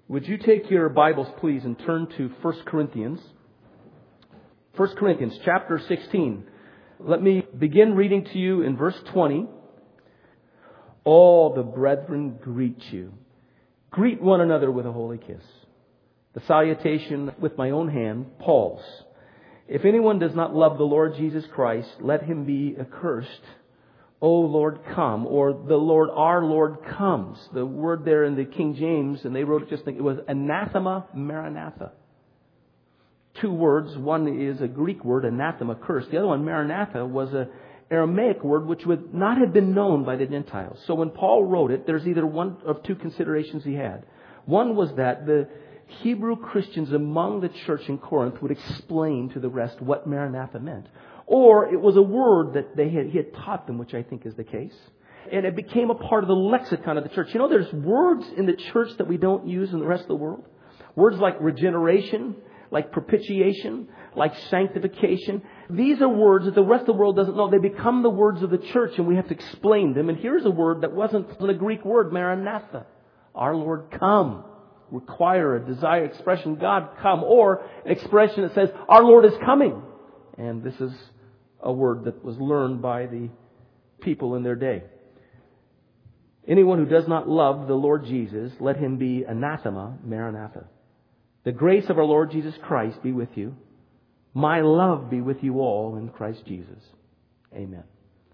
Would you take your Bibles, please, and turn to 1 Corinthians. 1 Corinthians chapter 16. Let me begin reading to you in verse 20. All the brethren greet you. Greet one another with a holy kiss. The salutation with my own hand, Paul's. If anyone does not love the Lord Jesus Christ, let him be accursed. O Lord, come, or the Lord, our Lord comes. The word there in the King James, and they wrote it just like it was anathema, maranatha. Two words. One is a Greek word, anathema, curse. The other one, maranatha, was an Aramaic word which would not have been known by the Gentiles. So when Paul wrote it, there's either one of two considerations he had. One was that the Hebrew Christians among the church in Corinth would explain to the rest what maranatha meant. Or it was a word that he had taught them, which I think is the case. And it became a part of the lexicon of the church. You know, there's words in the church that we don't use in the rest of the world. Words like regeneration, like propitiation, like sanctification. These are words that the rest of the world doesn't know. They become the words of the church, and we have to explain them. And here's a word that wasn't a Greek word, maranatha. Our Lord, come. Require a desire, expression, God, come. Or an expression that says, our Lord is coming. And this is a word that was learned by the people in their day. Anyone who does not love the Lord Jesus, let him be anathema, maranatha. The grace of our Lord Jesus Christ be with you. My love be with you all in Christ Jesus. Amen.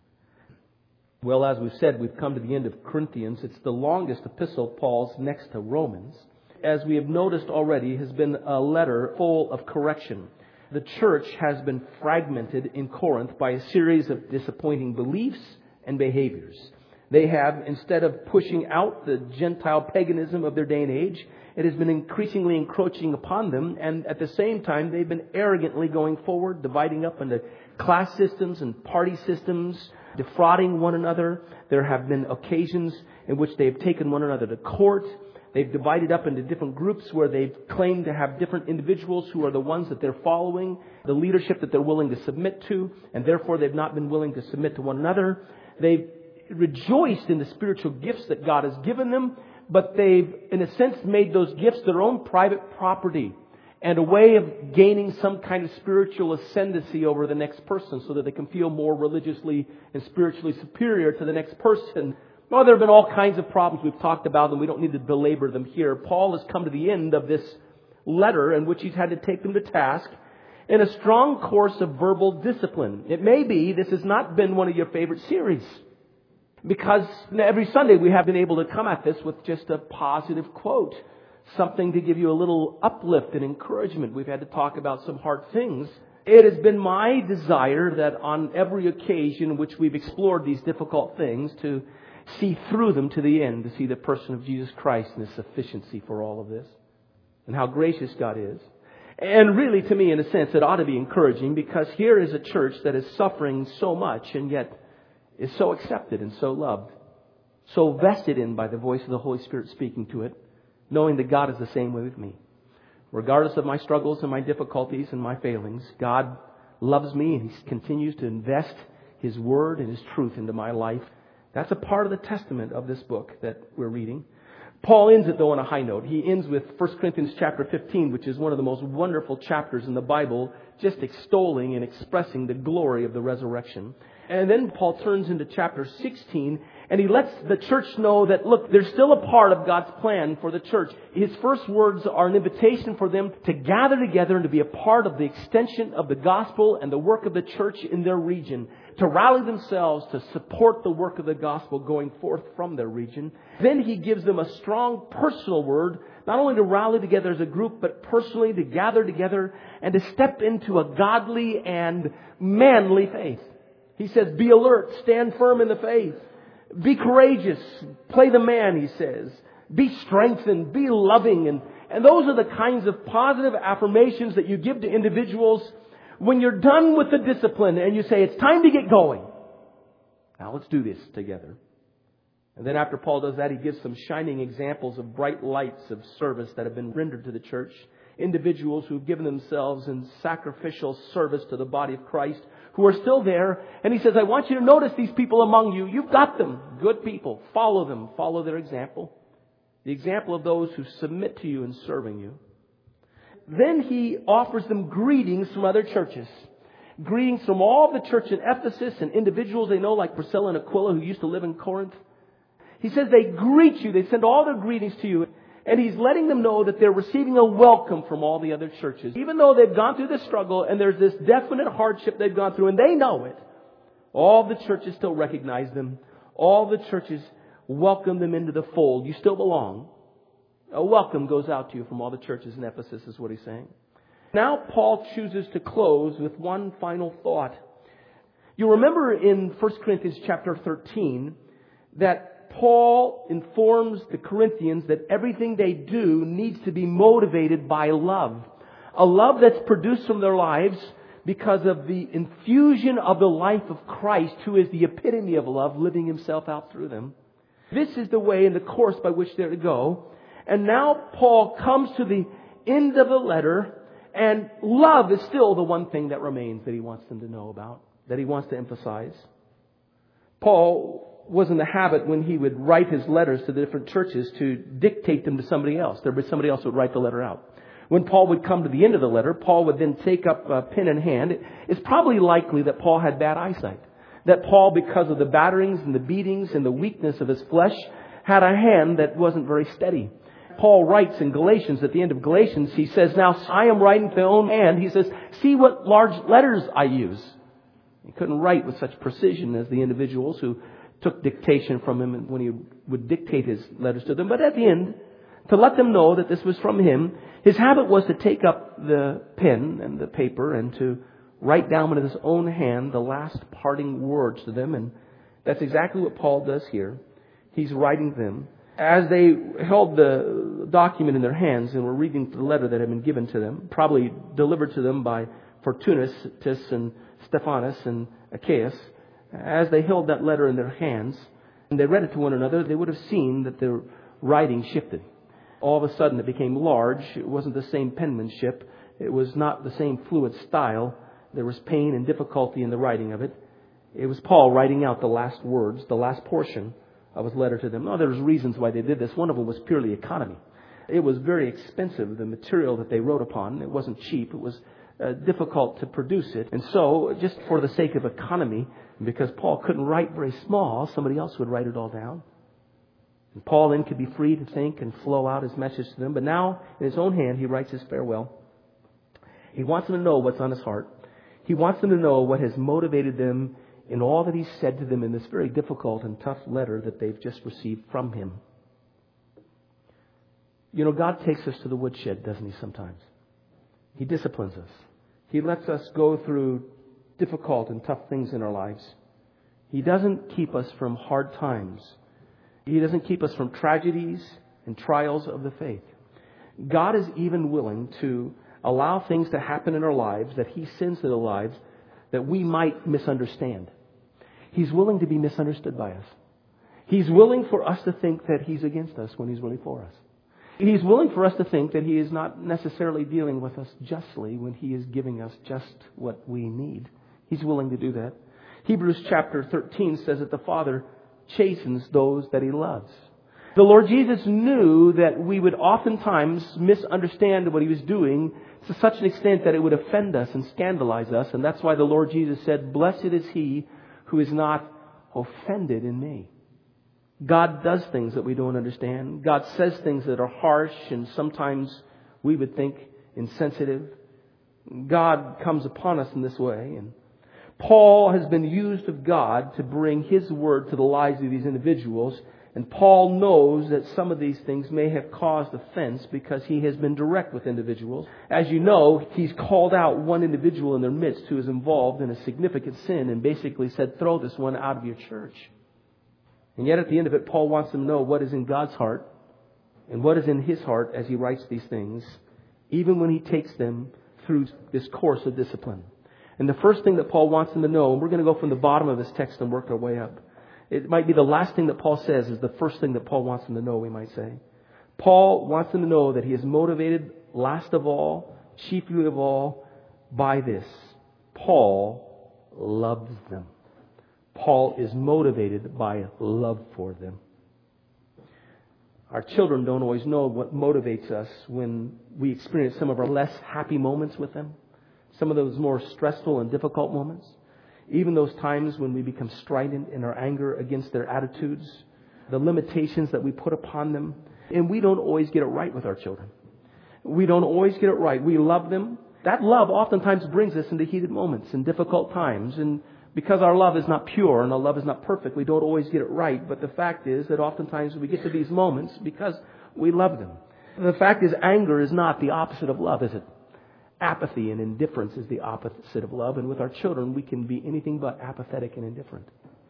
Well, as we've said, we've come to the end of Corinthians. It's the longest epistle of Paul's next to Romans. As we have noticed already, has been a letter full of correction. The church has been fragmented in Corinth by a series of disappointing beliefs and behaviors. They have, instead of pushing out the Gentile paganism of their day and age, it has been increasingly encroaching upon them. And at the same time, they've been arrogantly going forward, dividing up into class systems and party systems, defrauding one another. There have been occasions in which they've taken one another to court. They've divided up into different groups where they've claimed to have different individuals who are the ones that they're following, the leadership that they're willing to submit to, and therefore they've not been willing to submit to one another. They've rejoiced in the spiritual gifts that God has given them, but they've, in a sense, made those gifts their own private property and a way of gaining some kind of spiritual ascendancy over the next person so that they can feel more religiously and spiritually superior to the next person. Well, there have been all kinds of problems. We've talked about them. We don't need to belabor them here. Paul has come to the end of this letter in which he's had to take them to task in a strong course of verbal discipline. It may be this has not been one of your favorite series because every Sunday we have been able to come at this with just a positive quote, something to give you a little uplift and encouragement. We've had to talk about some hard things. It has been my desire that on every occasion in which we've explored these difficult things to see through them to the end, to see the person of Jesus Christ and His sufficiency for all of this, and how gracious God is. And really, to me, in a sense, it ought to be encouraging because here is a church that is suffering so much and yet is so accepted and so loved, so vested in by the voice of the Holy Spirit speaking to it, knowing that God is the same way with me. Regardless of my struggles and my difficulties and my failings, God loves me and He continues to invest His Word and His truth into my life. That's a part of the testament of this book that we're reading. Paul ends it, though, on a high note. He ends with 1 Corinthians chapter 15, which is one of the most wonderful chapters in the Bible, just extolling and expressing the glory of the resurrection. And then Paul turns into chapter 16, and he lets the church know that, look, they're still a part of God's plan for the church. His first words are an invitation for them to gather together and to be a part of the extension of the gospel and the work of the church in their region, to rally themselves to support the work of the gospel going forth from their region. Then he gives them a strong personal word, not only to rally together as a group, but personally to gather together and to step into a godly and manly faith. He says, be alert, stand firm in the faith, be courageous, play the man, he says, be strengthened, be loving. And those are the kinds of positive affirmations that you give to individuals when you're done with the discipline and you say, it's time to get going. Now let's do this together. And then after Paul does that, he gives some shining examples of bright lights of service that have been rendered to the church. Individuals who have given themselves in sacrificial service to the body of Christ, who are still there. And he says, I want you to notice these people among you. You've got them. Good people. Follow them. Follow their example. the example of those who submit to you in serving you. Then he offers them greetings from other churches. Greetings from all the church in Ephesus and individuals they know like Priscilla and Aquila who used to live in Corinth. He says they greet you. They send all their greetings to you. And he's letting them know that they're receiving a welcome from all the other churches. Even though they've gone through this struggle and there's this definite hardship they've gone through and they know it, all the churches still recognize them. All the churches welcome them into the fold. You still belong. A welcome goes out to you from all the churches in Ephesus is what he's saying. Now Paul chooses to close with one final thought. You remember in 1 Corinthians chapter 13 that Paul informs the Corinthians that everything they do needs to be motivated by love. A love that's produced from their lives because of the infusion of the life of Christ, who is the epitome of love, living himself out through them. This is the way and the course by which they're to go. And now Paul comes to the end of the letter, and love is still the one thing that remains that he wants them to know about, that he wants to emphasize. Paul was in the habit when he would write his letters to the different churches to dictate them to somebody else. There was somebody else who would write the letter out. When Paul would come to the end of the letter, Paul would then take up a pen in hand. It's probably likely that Paul had bad eyesight. That Paul, because of the batterings and the beatings and the weakness of his flesh, had a hand that wasn't very steady. Paul writes in Galatians, at the end of Galatians, he says, now I am writing with my own hand. He says, see what large letters I use. He couldn't write with such precision as the individuals who took dictation from him when he would dictate his letters to them. But at the end, to let them know that this was from him, his habit was to take up the pen and the paper and to write down with his own hand the last parting words to them. And that's exactly what Paul does here. He's writing them. As they held the document in their hands and were reading the letter that had been given to them, probably delivered to them by Fortunatus and Stephanus and Achaeus, as they held that letter in their hands and they read it to one another, they would have seen that their writing shifted. All of a sudden it became large. It wasn't the same penmanship. It was not the same fluid style. There was pain and difficulty in the writing of it. It was Paul writing out the last words, the last portion of his letter to them. Now, there's reasons why they did this. One of them was purely economy. It was very expensive, the material that they wrote upon. It wasn't cheap. It was difficult to produce it. And so, just for the sake of economy, because Paul couldn't write very small, somebody else would write it all down. And Paul then could be free to think and flow out his message to them. But now, in his own hand, he writes his farewell. He wants them to know what's on his heart. He wants them to know what has motivated them in all that he's said to them in this very difficult and tough letter that they've just received from him. You know, God takes us to the woodshed, doesn't he, sometimes? He disciplines us. He lets us go through difficult and tough things in our lives. He doesn't keep us from hard times. He doesn't keep us from tragedies and trials of the faith. God is even willing to allow things to happen in our lives that he sends to our lives that we might misunderstand. He's willing to be misunderstood by us. He's willing for us to think that he's against us when he's really for us. He's willing for us to think that he is not necessarily dealing with us justly when he is giving us just what we need. He's willing to do that. Hebrews chapter 13 says that the Father chastens those that he loves. The Lord Jesus knew that we would oftentimes misunderstand what he was doing to such an extent that it would offend us and scandalize us. And that's why the Lord Jesus said, blessed is he who is not offended in me. God does things that we don't understand. God says things that are harsh and sometimes we would think insensitive. God comes upon us in this way. And Paul has been used of God to bring his word to the lives of these individuals. And Paul knows that some of these things may have caused offense because he has been direct with individuals. As you know, he's called out one individual in their midst who is involved in a significant sin and basically said, throw this one out of your church. And yet at the end of it, Paul wants them to know what is in God's heart and what is in his heart as he writes these things, even when he takes them through this course of discipline. And the first thing that Paul wants them to know, and we're going to go from the bottom of this text and work our way up. It might be the last thing that Paul says is the first thing that Paul wants them to know, we might say. Paul wants them to know that he is motivated last of all, chiefly of all, by this. Paul loves them. Paul is motivated by love for them. Our children don't always know what motivates us when we experience some of our less happy moments with them, some of those more stressful and difficult moments, even those times when we become strident in our anger against their attitudes, the limitations that we put upon them. And we don't always get it right with our children. We don't always get it right. We love them. That love oftentimes brings us into heated moments and difficult times. And because our love is not pure and our love is not perfect, we don't always get it right. But the fact is that oftentimes we get to these moments because we love them. The fact is, anger is not the opposite of love, is it? Apathy and indifference is the opposite of love. And with our children, we can be anything but apathetic and indifferent.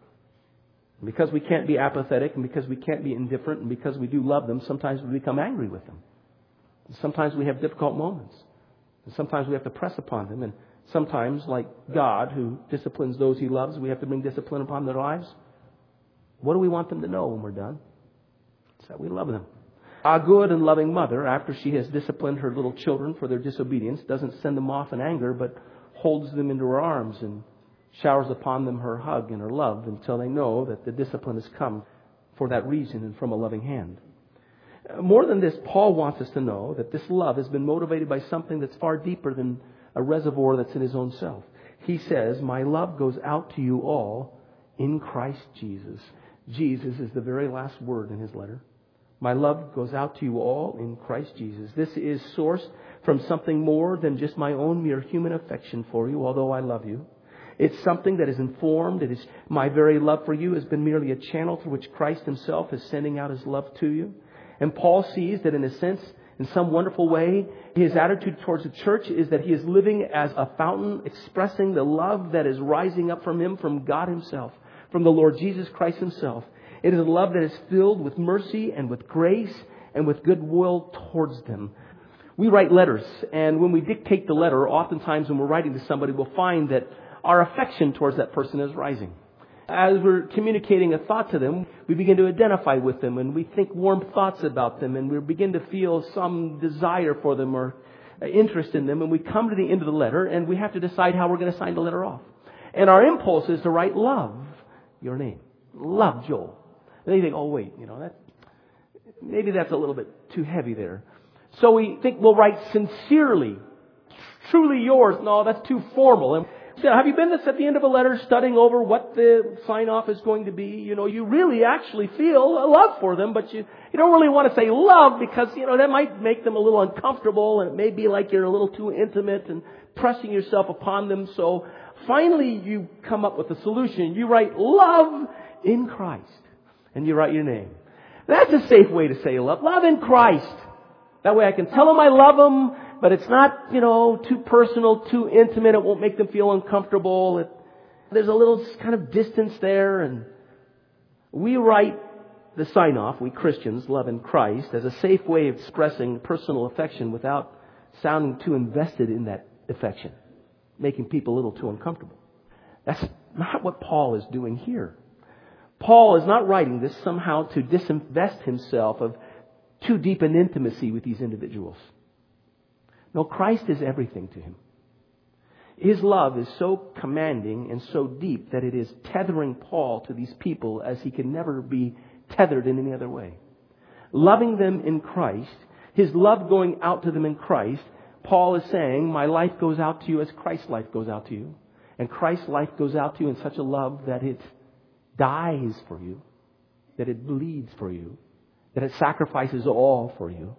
And because we can't be apathetic and because we can't be indifferent and because we do love them, sometimes we become angry with them. And sometimes we have difficult moments. And sometimes we have to press upon them. And sometimes, like God, who disciplines those He loves, we have to bring discipline upon their lives. What do we want them to know when we're done? It's that we love them. A good and loving mother, after she has disciplined her little children for their disobedience, doesn't send them off in anger, but holds them into her arms and showers upon them her hug and her love until they know that the discipline has come for that reason and from a loving hand. More than this, Paul wants us to know that this love has been motivated by something that's far deeper than a reservoir that's in his own self. He says, my love goes out to you all in Christ Jesus. Jesus is the very last word in his letter. My love goes out to you all in Christ Jesus. This is sourced from something more than just my own mere human affection for you, although I love you. It's something that is informed. It is my very love for you has been merely a channel through which Christ himself is sending out his love to you. And Paul sees that in a sense, in some wonderful way, his attitude towards the church is that he is living as a fountain, expressing the love that is rising up from him, from God himself, from the Lord Jesus Christ himself. It is a love that is filled with mercy and with grace and with goodwill towards them. We write letters, and when we dictate the letter, oftentimes when we're writing to somebody, we'll find that our affection towards that person is rising. As we're communicating a thought to them, we begin to identify with them, and we think warm thoughts about them, and we begin to feel some desire for them or interest in them, and we come to the end of the letter, and we have to decide how we're going to sign the letter off. And our impulse is to write, love your name. Love Joel. And then you think, oh wait, maybe that's a little bit too heavy there. So we think we'll write sincerely, truly yours. No, that's too formal. And have you been at the end of a letter studying over what the sign-off is going to be? You really actually feel a love for them, but you don't really want to say love because, that might make them a little uncomfortable, and it may be like you're a little too intimate and pressing yourself upon them. So finally you come up with a solution. You write love in Christ, and you write your name. That's a safe way to say love. Love in Christ. That way I can tell them I love them, but it's not, too personal, too intimate. It won't make them feel uncomfortable. There's a little kind of distance there. And we write the sign-off, we Christians, love in Christ, as a safe way of expressing personal affection without sounding too invested in that affection, making people a little too uncomfortable. That's not what Paul is doing here. Paul is not writing this somehow to disinvest himself of too deep an intimacy with these individuals. No, Christ is everything to him. His love is so commanding and so deep that it is tethering Paul to these people as he can never be tethered in any other way. Loving them in Christ, his love going out to them in Christ, Paul is saying, my life goes out to you as Christ's life goes out to you. And Christ's life goes out to you in such a love that it dies for you, that it bleeds for you, that it sacrifices all for you.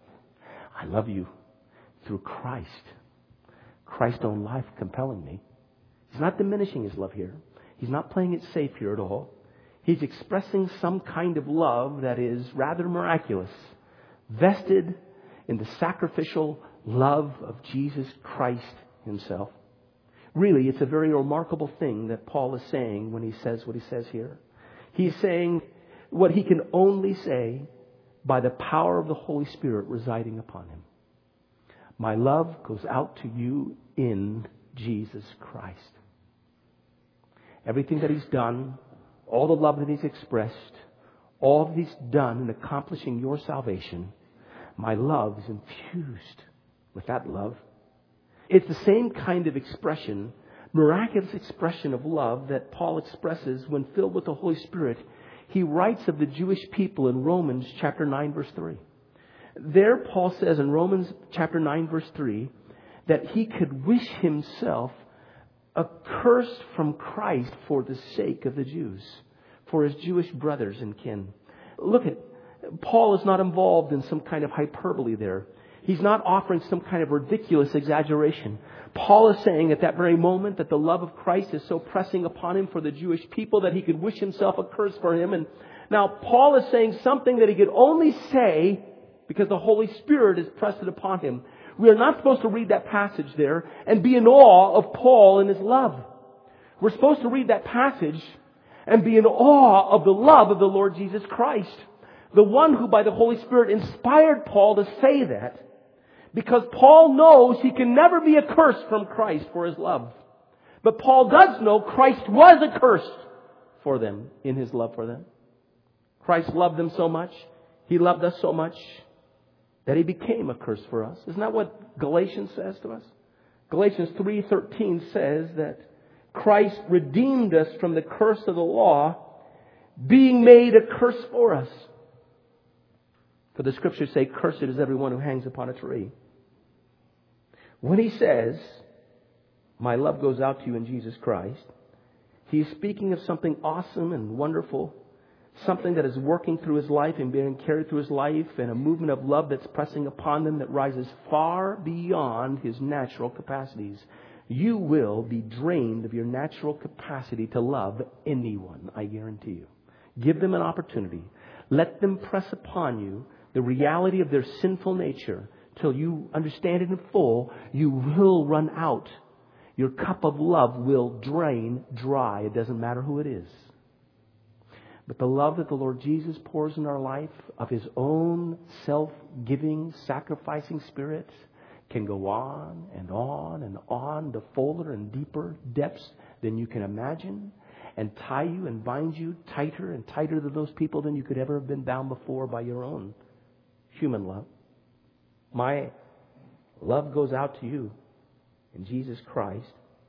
I love you through Christ. Christ's own life compelling me. He's not diminishing his love here. He's not playing it safe here at all. He's expressing some kind of love that is rather miraculous, vested in the sacrificial love of Jesus Christ himself. Really, it's a very remarkable thing that Paul is saying when he says what he says here. He's saying what he can only say by the power of the Holy Spirit residing upon him. My love goes out to you in Jesus Christ. Everything that he's done, all the love that he's expressed, all that he's done in accomplishing your salvation, my love is infused with that love. It's the same kind of expression, miraculous expression of love that Paul expresses when filled with the Holy Spirit. He writes of the Jewish people in Romans chapter 9, verse 3. There, Paul says in Romans chapter 9, verse 3, that he could wish himself accursed from Christ for the sake of the Jews, for his Jewish brothers and kin. Look at, Paul is not involved in some kind of hyperbole there. He's not offering some kind of ridiculous exaggeration. Paul is saying at that very moment that the love of Christ is so pressing upon him for the Jewish people that he could wish himself accursed for him. And now Paul is saying something that he could only say because the Holy Spirit has pressed it upon him. We are not supposed to read that passage there and be in awe of Paul and his love. We're supposed to read that passage and be in awe of the love of the Lord Jesus Christ. The one who by the Holy Spirit inspired Paul to say that. Because Paul knows he can never be accursed from Christ for his love. But Paul does know Christ was accursed for them in his love for them. Christ loved them so much. He loved us so much that he became a curse for us. Isn't that what Galatians says to us? Galatians 3:13 says that Christ redeemed us from the curse of the law, being made a curse for us. For the scriptures say, cursed is everyone who hangs upon a tree. When he says, my love goes out to you in Jesus Christ, he is speaking of something awesome and wonderful, something that is working through his life and being carried through his life, and a movement of love that's pressing upon them that rises far beyond his natural capacities. You will be drained of your natural capacity to love anyone, I guarantee you. Give them an opportunity. Let them press upon you the reality of their sinful nature till you understand it in full. You will run out. Your cup of love will drain dry. It doesn't matter who it is. But the love that the Lord Jesus pours in our life of his own self-giving, sacrificing Spirit can go on and on and on to fuller and deeper depths than you can imagine, and tie you and bind you tighter and tighter to those people than you could ever have been bound before by your own human love. My love goes out to you in Jesus Christ.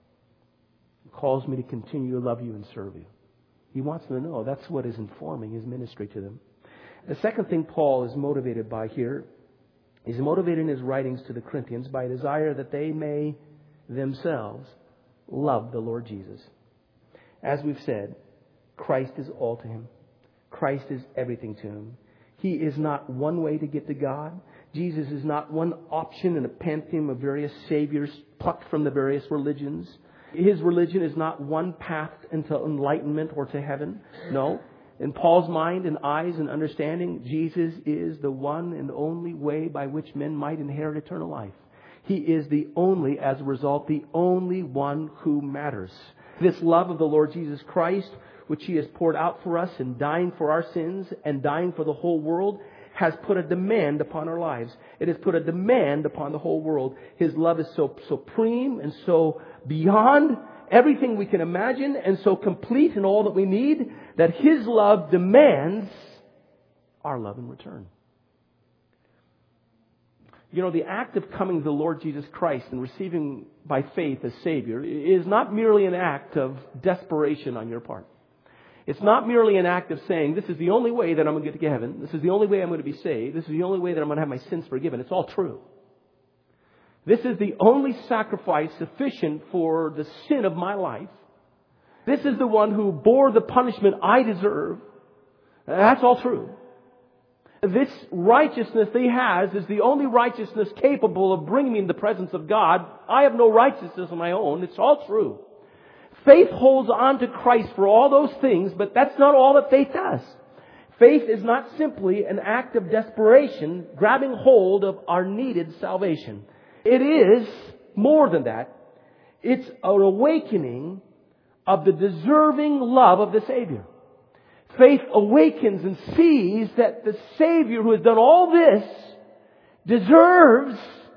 He calls me to continue to love you and serve you. He wants them to know that's what is informing his ministry to them. The second thing Paul is motivated by here, he's motivated in his writings to the Corinthians by a desire that they may themselves love the Lord Jesus. As we've said, Christ is all to him. Christ is everything to him. He is not one way to get to God. Jesus is not one option in a pantheon of various saviors plucked from the various religions. His religion is not one path into enlightenment or to heaven. No. In Paul's mind and eyes and understanding, Jesus is the one and only way by which men might inherit eternal life. He is the only, as a result, the only one who matters. This love of the Lord Jesus Christ, which he has poured out for us in dying for our sins and dying for the whole world, has put a demand upon our lives. It has put a demand upon the whole world. His love is so supreme and so beyond everything we can imagine and so complete in all that we need that his love demands our love in return. You know, the act of coming to the Lord Jesus Christ and receiving by faith as Savior is not merely an act of desperation on your part. It's not merely an act of saying, this is the only way that I'm going to get to heaven. This is the only way I'm going to be saved. This is the only way that I'm going to have my sins forgiven. It's all true. This is the only sacrifice sufficient for the sin of my life. This is the one who bore the punishment I deserve. That's all true. This righteousness that he has is the only righteousness capable of bringing me in the presence of God. I have no righteousness of my own. It's all true. Faith holds on to Christ for all those things, but that's not all that faith does. Faith is not simply an act of desperation grabbing hold of our needed salvation. It is more than that. It's an awakening of the deserving love of the Savior. Faith awakens and sees that the Savior who has done all this deserves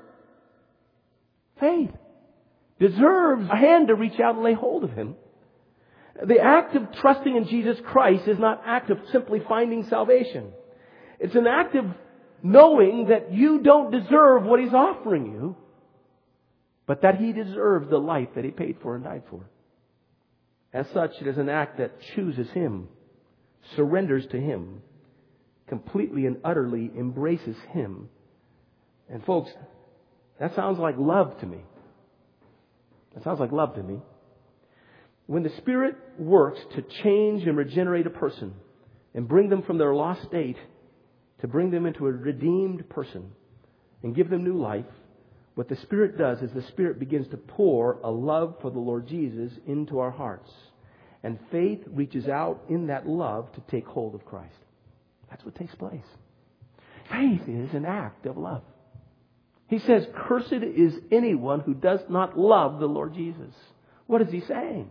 faith. Deserves a hand to reach out and lay hold of him. The act of trusting in Jesus Christ is not an act of simply finding salvation. It's an act of knowing that you don't deserve what he's offering you, but that he deserves the life that he paid for and died for. As such, it is an act that chooses him, surrenders to Him, completely and utterly embraces Him. And folks, that sounds like love to me. That sounds like love to me. When the Spirit works to change and regenerate a person and bring them from their lost state to bring them into a redeemed person and give them new life, what the Spirit does is the Spirit begins to pour a love for the Lord Jesus into our hearts. And faith reaches out in that love to take hold of Christ. That's what takes place. Faith is an act of love. He says, "Cursed is anyone who does not love the Lord Jesus." What is He saying?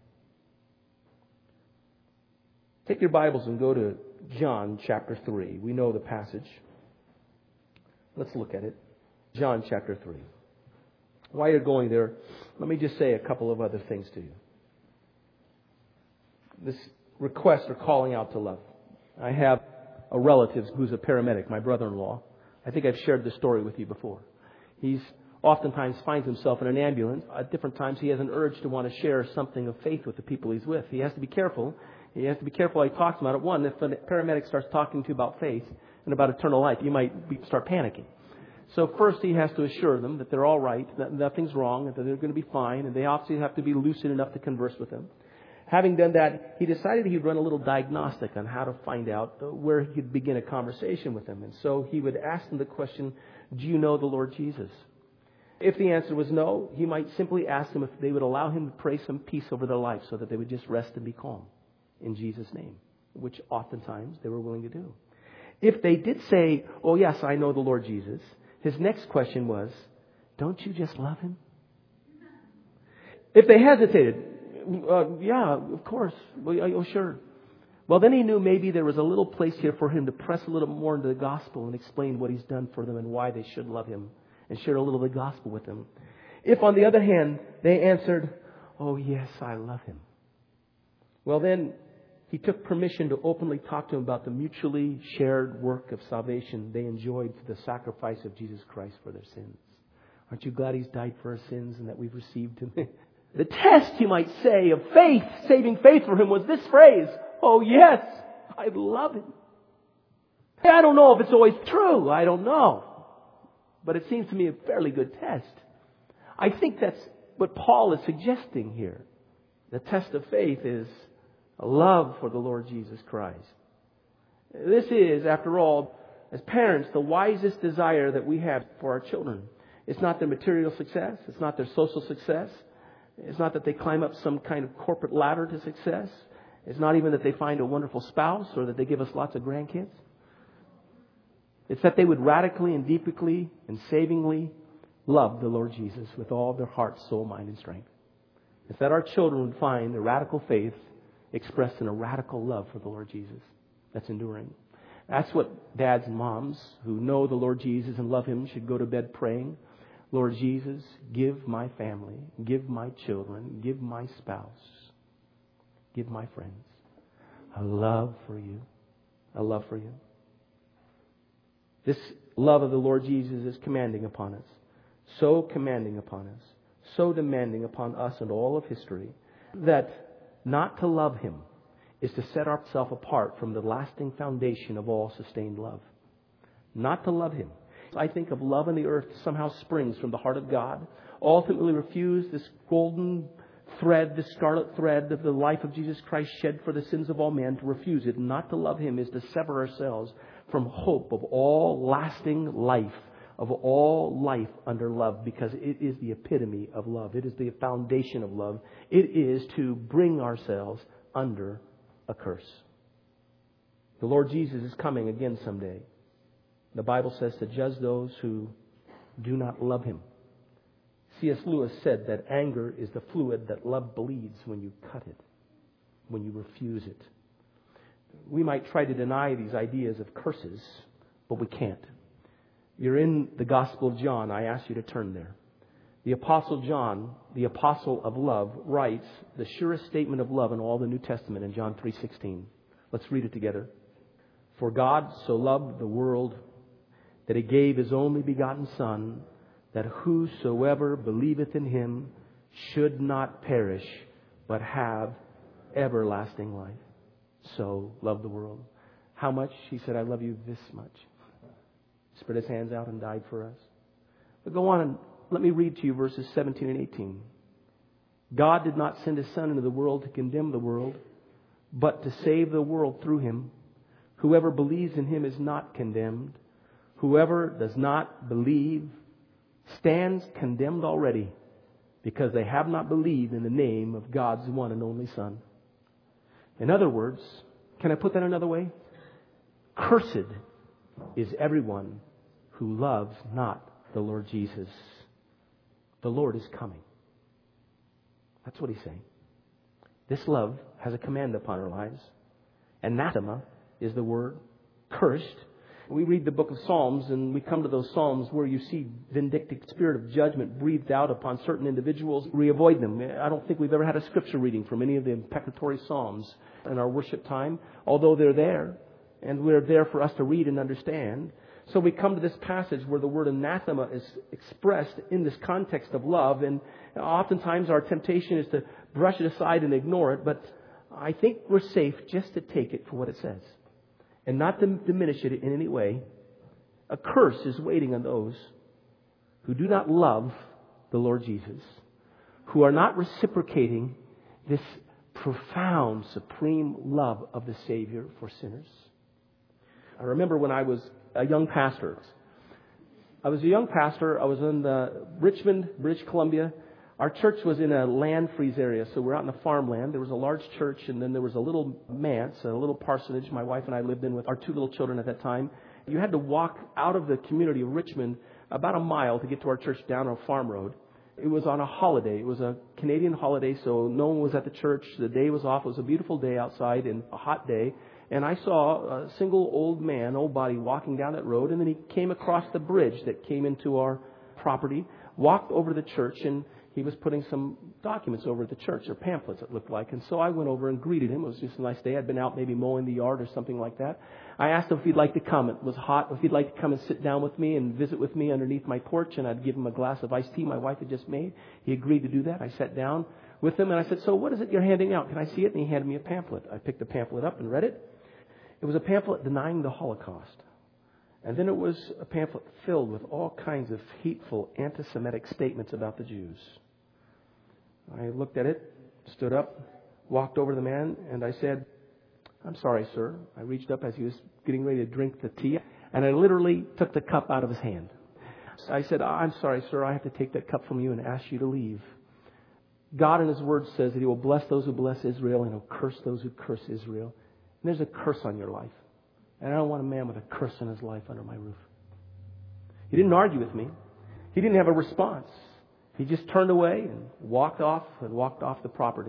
Take your Bibles and go to John chapter 3. We know the passage. Let's look at it. John chapter 3. While you're going there, let me just say a couple of other things to you. This request or calling out to love. I have a relative who's a paramedic, my brother-in-law. I think I've shared this story with you before. He's oftentimes finds himself in an ambulance. At different times he has an urge to want to share something of faith with the people he's with. He has to be careful. He has to be careful how he talks about it. One, if a paramedic starts talking to you about faith and about eternal life, you might start panicking. So first he has to assure them that they're all right, that nothing's wrong, that they're going to be fine, and they obviously have to be lucid enough to converse with them. Having done that, he decided he'd run a little diagnostic on how to find out where he could begin a conversation with them. And so he would ask them the question, "Do you know the Lord Jesus?" If the answer was no, he might simply ask them if they would allow him to pray some peace over their life so that they would just rest and be calm in Jesus' name, which oftentimes they were willing to do. If they did say, "Oh yes, I know the Lord Jesus," his next question was, "Don't you just love Him?" If they hesitated, "Yeah, of course. Well, oh, sure." Well, then he knew maybe there was a little place here for him to press a little more into the gospel and explain what He's done for them and why they should love Him and share a little of the gospel with them. If, on the other hand, they answered, "Oh, yes, I love Him," well, then he took permission to openly talk to him about the mutually shared work of salvation they enjoyed through the sacrifice of Jesus Christ for their sins. Aren't you glad He's died for our sins and that we've received Him? The test, you might say, of faith, saving faith for him was this phrase, "Oh yes, I love Him." Hey, I don't know if it's always true. I don't know. But it seems to me a fairly good test. I think that's what Paul is suggesting here. The test of faith is a love for the Lord Jesus Christ. This is, after all, as parents, the wisest desire that we have for our children. It's not their material success. It's not their social success. It's not that they climb up some kind of corporate ladder to success. It's not even that they find a wonderful spouse or that they give us lots of grandkids. It's that they would radically and deeply and savingly love the Lord Jesus with all their heart, soul, mind, and strength. It's that our children would find a radical faith expressed in a radical love for the Lord Jesus that's enduring. That's what dads and moms who know the Lord Jesus and love Him should go to bed praying. "Lord Jesus, give my family, give my children, give my spouse, give my friends a love for You, a love for You." This love of the Lord Jesus is commanding upon us, so commanding upon us, so demanding upon us and all of history, that not to love Him is to set ourselves apart from the lasting foundation of all sustained love. Not to love Him. I think of love on the earth somehow springs from the heart of God. Ultimately refuse this golden thread, this scarlet thread of the life of Jesus Christ shed for the sins of all men. To refuse it, not to love Him, is to sever ourselves from hope of all lasting life, of all life under love, because it is the epitome of love. It is the foundation of love. It is to bring ourselves under a curse. The Lord Jesus is coming again someday. The Bible says to judge those who do not love Him. C.S. Lewis said that anger is the fluid that love bleeds when you cut it, when you refuse it. We might try to deny these ideas of curses, but we can't. You're in the Gospel of John. I ask you to turn there. The Apostle John, the apostle of love, writes the surest statement of love in all the New Testament in John 3:16. Let's read it together. "For God so loved the world that He gave His only begotten Son, that whosoever believeth in Him should not perish, but have everlasting life." so loved the world. How much? He said, I love you this much. Spread his hands out and died for us. But go on and let me read to you verses 17 and 18. God did not send his Son into the world to condemn the world, but to save the world through him. Whoever believes in him is not condemned. Whoever does not believe stands condemned already, because they have not believed in the name of God's one and only Son. In other words, can I put that another way? Cursed is everyone who loves not the Lord Jesus. The Lord is coming. That's what he's saying. This love has a command upon our lives. Anathema is the word. Cursed. We read the book of Psalms and we come to those Psalms where you see vindictive spirit of judgment breathed out upon certain individuals. We avoid them. I don't think we've ever had a scripture reading from any of the imprecatory Psalms in our worship time, although they're there and we're there for us to read and understand. So we come to this passage where the word anathema is expressed in this context of love, and oftentimes our temptation is to brush it aside and ignore it, but I think we're safe just to take it for what it says and not to diminish it in any way. A curse is waiting on those who do not love the Lord Jesus, who are not reciprocating this profound, supreme love of the Savior for sinners. I remember when I was a young pastor. I was in Richmond, British Columbia. Our church was in a land freeze area, so we're out in the farmland. There was a large church, and then there was a little manse, a little parsonage my wife and I lived in with our 2 little children at that time. You had to walk out of the community of Richmond about a mile to get to our church down a farm road. It was on a holiday. It was a Canadian holiday, so no one was at the church. The day was off. It was a beautiful day outside and a hot day. And I saw a single old man, old body, walking down that road. And then he came across the bridge that came into our property, walked over to the church, and he was putting some documents over at the church, or pamphlets it looked like. And so I went over and greeted him. It was just a nice day. I'd been out maybe mowing the yard or something like that. I asked him if he'd like to come. It was hot. If he'd like to come and sit down with me and visit with me underneath my porch, and I'd give him a glass of iced tea my wife had just made. He agreed to do that. I sat down with him and I said, so what is it you're handing out? Can I see it? And he handed me a pamphlet. I picked the pamphlet up and read it. It was a pamphlet denying the Holocaust. And then it was a pamphlet filled with all kinds of hateful anti-Semitic statements about the Jews. I looked at it, stood up, walked over to the man, and I said, I'm sorry, sir. I reached up as he was getting ready to drink the tea, and I literally took the cup out of his hand. I said, I'm sorry, sir. I have to take that cup from you and ask you to leave. God in His Word says that He will bless those who bless Israel and He'll curse those who curse Israel. And there's a curse on your life. And I don't want a man with a curse on his life under my roof. He didn't argue with me. He didn't have a response. He just turned away and walked off the property.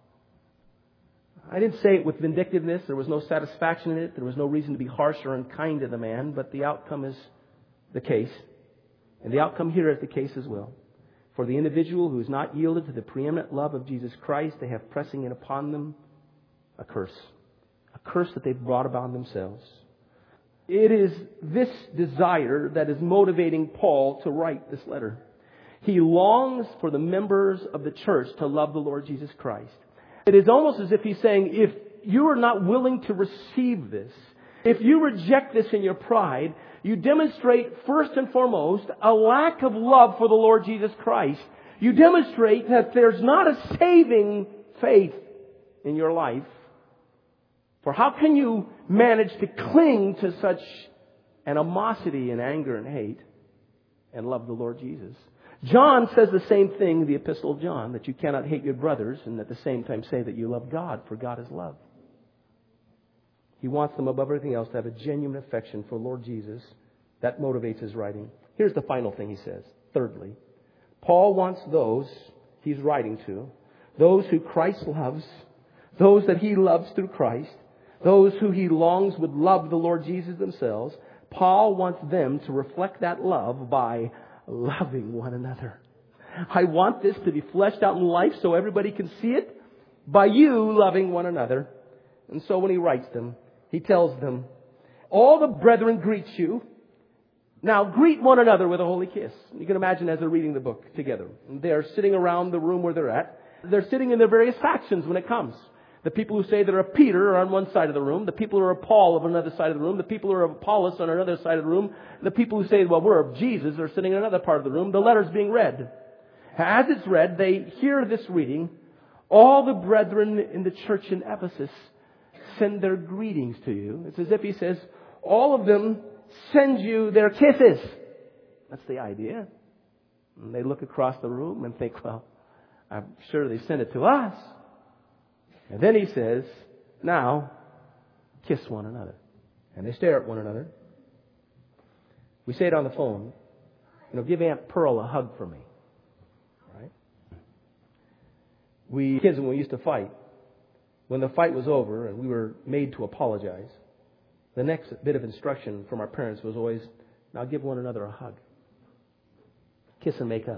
I didn't say it with vindictiveness. There was no satisfaction in it. There was no reason to be harsh or unkind to the man. But the outcome is the case. And the outcome here is the case as well. For the individual who is not yielded to the preeminent love of Jesus Christ, they have pressing in upon them a curse. A curse that they've brought about themselves. It is this desire that is motivating Paul to write this letter. He longs for the members of the church to love the Lord Jesus Christ. It is almost as if he's saying, if you are not willing to receive this, if you reject this in your pride, you demonstrate first and foremost a lack of love for the Lord Jesus Christ. You demonstrate that there's not a saving faith in your life. For how can you manage to cling to such animosity and anger and hate and love the Lord Jesus? John says the same thing in the Epistle of John, that you cannot hate your brothers and at the same time say that you love God, for God is love. He wants them above everything else to have a genuine affection for Lord Jesus. That motivates his writing. Here's the final thing he says. Thirdly, Paul wants those he's writing to, those who Christ loves, those that he loves through Christ, those who he longs would love the Lord Jesus themselves. Paul wants them to reflect that love by loving one another. I want this to be fleshed out in life so everybody can see it by you loving one another. And so when he writes them, he tells them, all the brethren greet you. Now greet one another with a holy kiss. You can imagine as they're reading the book together. They're sitting around the room where they're at. They're sitting in their various factions when it comes. The people who say they're a Peter are on one side of the room. The people who are a Paul are on another side of the room. The people who are of Apollos on another side of the room. The people who say, well, we're of Jesus are sitting in another part of the room. The letter's being read. As it's read, they hear this reading. All the brethren in the church in Ephesus send their greetings to you. It's as if he says, all of them send you their kisses. That's the idea. And they look across the room and think, well, I'm sure they sent it to us. And then he says, now, kiss one another. And they stare at one another. We say it on the phone, give Aunt Pearl a hug for me. Right? Kids, when we used to fight, when the fight was over and we were made to apologize, the next bit of instruction from our parents was always, now give one another a hug. Kiss and make up.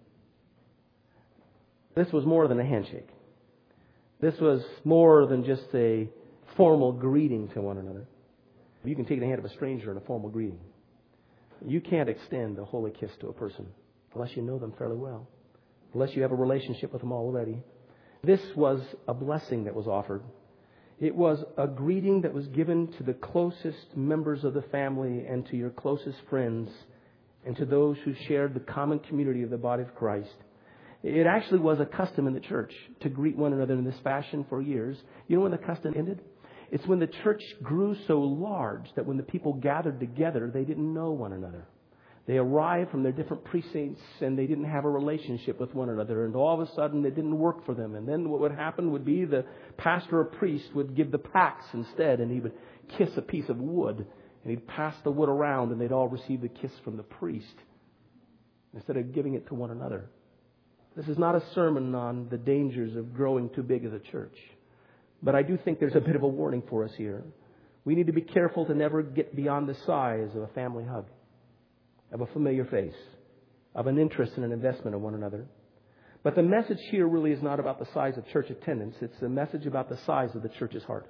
This was more than a handshake. This was more than just a formal greeting to one another. You can take the hand of a stranger in a formal greeting. You can't extend a holy kiss to a person unless you know them fairly well, unless you have a relationship with them already. This was a blessing that was offered. It was a greeting that was given to the closest members of the family and to your closest friends and to those who shared the common community of the body of Christ. It actually was a custom in the church to greet one another in this fashion for years. You know when the custom ended? It's when the church grew so large that when the people gathered together, they didn't know one another. They arrived from their different precincts and they didn't have a relationship with one another. And all of a sudden, it didn't work for them. And then what would happen would be the pastor or priest would give the pax instead. And he would kiss a piece of wood. And he'd pass the wood around and they'd all receive the kiss from the priest instead of giving it to one another. This is not a sermon on the dangers of growing too big as a church. But I do think there's a bit of a warning for us here. We need to be careful to never get beyond the size of a family hug, of a familiar face, of an interest and an investment in one another. But the message here really is not about the size of church attendance. It's a message about the size of the church's heart.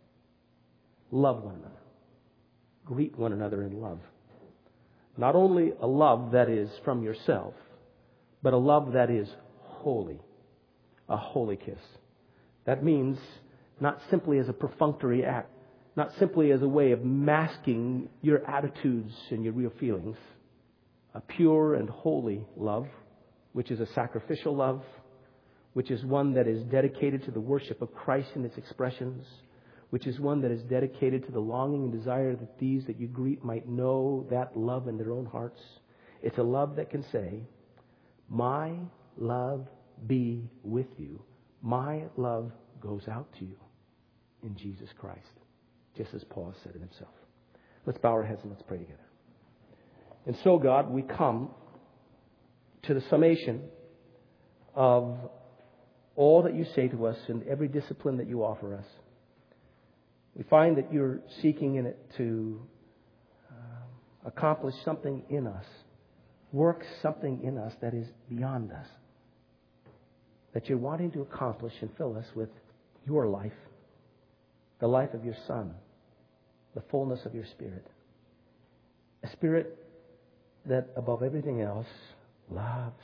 Love one another. Greet one another in love. Not only a love that is from yourself, but a love that is holy. A holy kiss. That means not simply as a perfunctory act, not simply as a way of masking your attitudes and your real feelings. A pure and holy love, which is a sacrificial love, which is one that is dedicated to the worship of Christ in its expressions, which is one that is dedicated to the longing and desire that these that you greet might know that love in their own hearts. It's a love that can say, my love be with you. My love goes out to you in Jesus Christ. Just as Paul said it himself. Let's bow our heads and let's pray together. And so, God, we come to the summation of all that you say to us and every discipline that you offer us. We find that you're seeking in it to accomplish something in us, work something in us that is beyond us, that you're wanting to accomplish and fill us with your life, the life of your Son, the fullness of your Spirit, a Spirit that above everything else loves.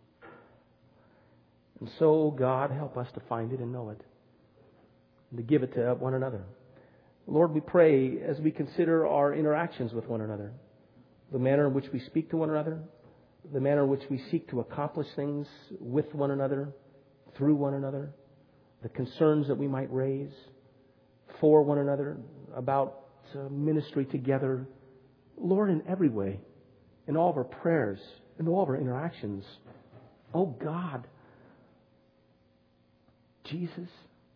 And so, God, help us to find it and know it, and to give it to one another. Lord, we pray as we consider our interactions with one another, the manner in which we speak to one another, the manner in which we seek to accomplish things with one another, through one another, the concerns that we might raise for one another about ministry together. Lord, in every way, in all of our prayers, in all of our interactions, oh God, Jesus,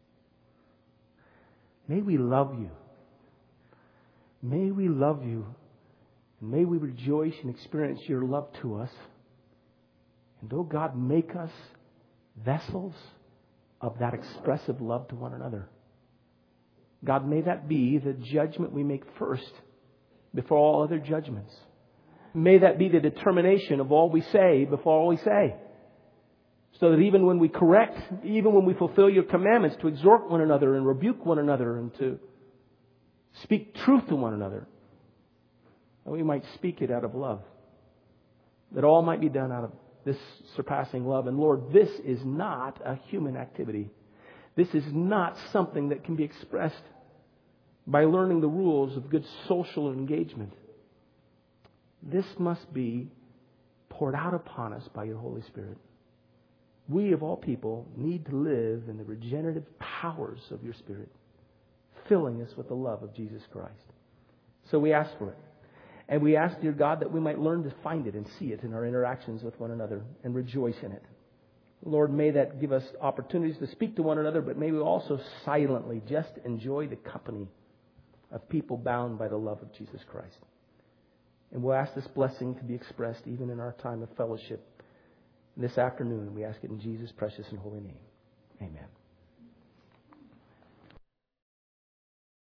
may we love you. May we love you. May we rejoice and experience your love to us. And oh God, make us vessels of that expressive love to one another. God, may that be the judgment we make first before all other judgments. May that be the determination of all we say before all we say. So that even when we correct, even when we fulfill your commandments to exhort one another and rebuke one another and to speak truth to one another, that we might speak it out of love. That all might be done out of this surpassing love. And Lord, this is not a human activity. This is not something that can be expressed by learning the rules of good social engagement. This must be poured out upon us by your Holy Spirit. We, of all people, need to live in the regenerative powers of your Spirit, filling us with the love of Jesus Christ. So we ask for it. And we ask, dear God, that we might learn to find it and see it in our interactions with one another and rejoice in it. Lord, may that give us opportunities to speak to one another, but may we also silently just enjoy the company of people bound by the love of Jesus Christ. And we'll ask this blessing to be expressed even in our time of fellowship this afternoon. We ask it in Jesus' precious and holy name. Amen.